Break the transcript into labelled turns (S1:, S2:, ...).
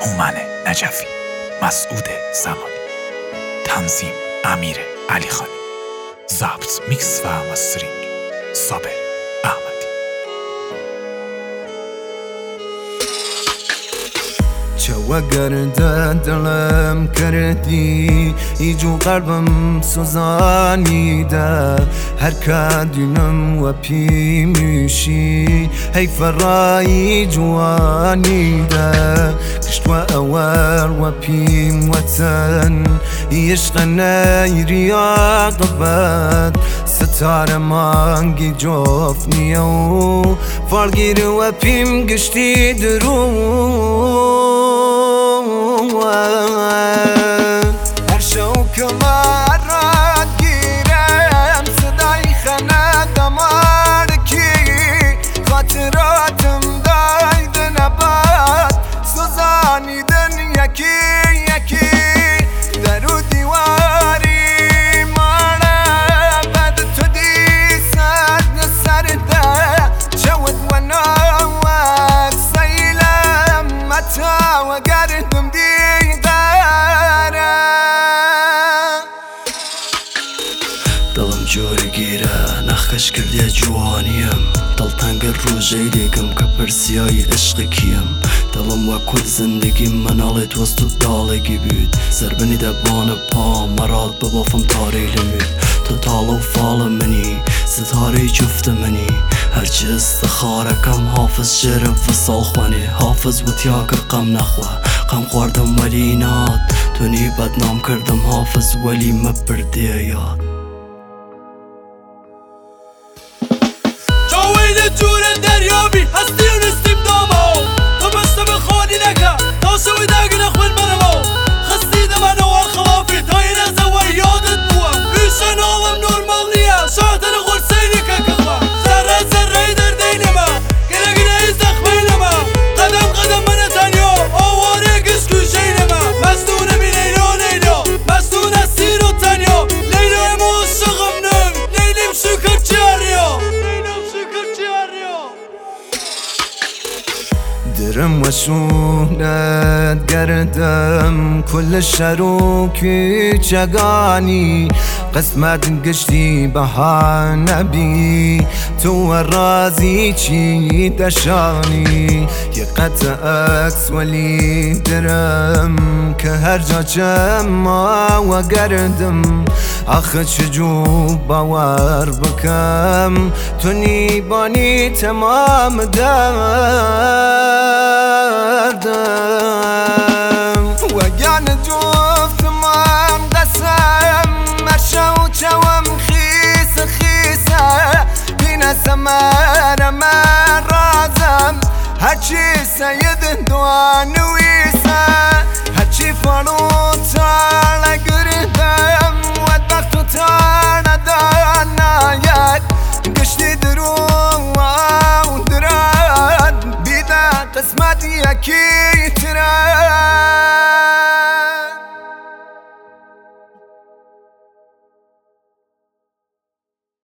S1: هومن نجفی، مسعود زمانی، تنظیم امیر علیخانی، ضبط میکس و مسترینگ صابر احمدی.
S2: چوا گرده دلم کردی ایجو قلبم سوزانیده هر که دینم و پی میشی حیف رای جوانیده کشت و اول و پیم وطن عشق نیری عاقبت ستاره مانگی جفنیه و فالگیر و پیم گشتی هر شو که مرا گیرم صدای خنه دمارکی خاطراتم داید نباد سوزانیدن یکی یکی در و دیواری مارم بعد تو دیسد نسرده جود و نوک سیلم متا و گردم
S3: دڵم جۆرە گیرە نەخکەش کردێ جوانیم دڵتەنگە ڕۆژەی لێگەم کە پرسیایی عشقێکیم دڵم وە کورد زندگیم مناڵێت وەست و داڵێکی بود زربنی دەبوانە پام مەڕات ببافم تارەی لەمێ تۆ تاڵە و فاڵە منی ستارەی جفتە منی هەرچی ئستەخارەکەم حافظ شێرە فساڵ خوێنێ حافظ وتیا کرد قەم نەخوا قەم خواردم وەلی نات تۆنی بەدنام کردم حافظ وەلی مەبردێ یاد
S4: جورا دریابی هستی و نستیم دامو تو بسته بخوانی نکه تا شوی داگی نخوین منمو خستی دمانو والخلافی تا این ازا و یادت بوام ایشان آلم نورمال نیه شاعتن غرسینی که کخوا ذره ذره در دینما گره گره ای زخمینما قدم قدم من تنیا آواره گش گوشینما مستون بی لیلو لیلو مستون سیر و تنیا لیلو امو شغم نم لیلیم شکر چیاریا
S2: درم و شونت گردم کل شروکی چگانی قسمت گشتی بهانه بی تو و رازی چی دشانی یه قطع عکس ولی درم که هر جا جمع و گردم آخه چجو باور بکم تو نیبانی تمام دردم وگان جفت من قسم مرشو چوم خیس خیسه بین سمر من رازم هرچی سید دوانویسه هرچی فروتر گردم ودبخت و تر نداناید گشتی درو و درد بیده قسمت یکی ترد